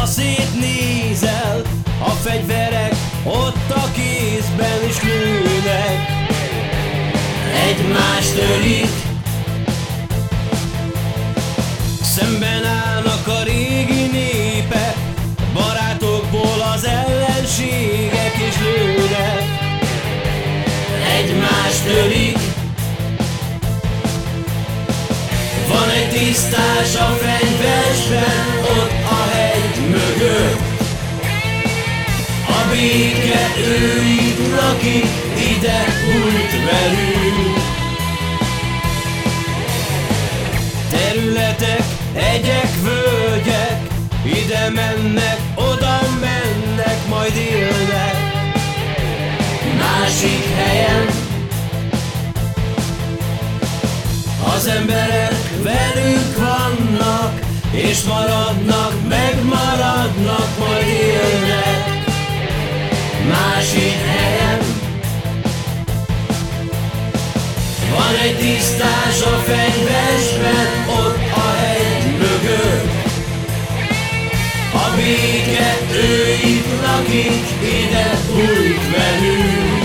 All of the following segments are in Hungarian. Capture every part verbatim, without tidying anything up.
Ha szétnézel, a fegyverek ott a kézben is lőnek, egymást ölik. Szemben állnak a régi népek, barátokból az ellenségek is lőnek, egymást ölik. Van egy tisztás a fenyvesben, ott a hegy mögött. A béke ő itt lakik, ide bújt velünk. Területek, hegyek, völgyek, ide mennek, oda mennek, majd élnek másik helyen. Az emberek velünk vannak, és maradnak, megmaradnak, majd élnek másik helyen. Van egy tisztás a fenyvesben, ott a hegy mögött. A béke ő itt lakik, ide bújt velünk.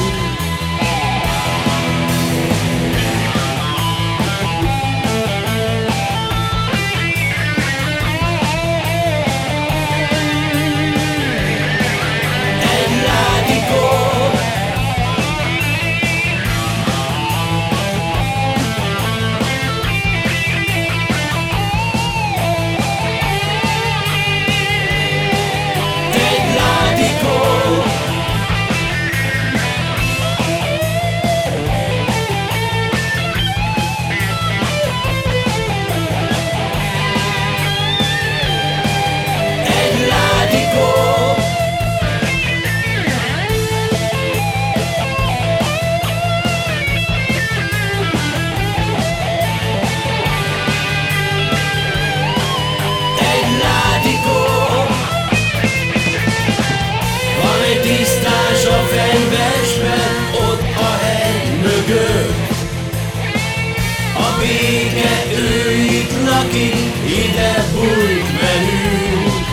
Tisztás a fenyvesben, ott a hegy mögött. A béke ő itt lakik, ide bújt velünk.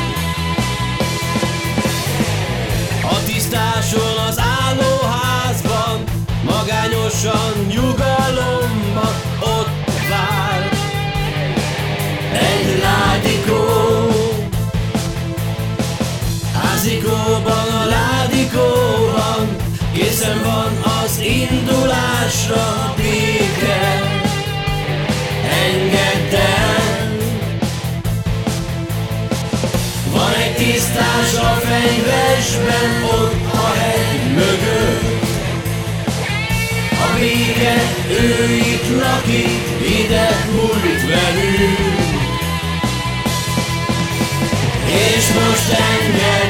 A tisztáson az állóházban, magányosan nyugalomban ott vár egy ládikó. Házikóban, a ládikóban készen van az indulásra a béke. Engedd el! Van egy tisztás a fenyvesben, ott a hegy mögött. A béke ő itt lakik, ide bújt velünk. És most engedd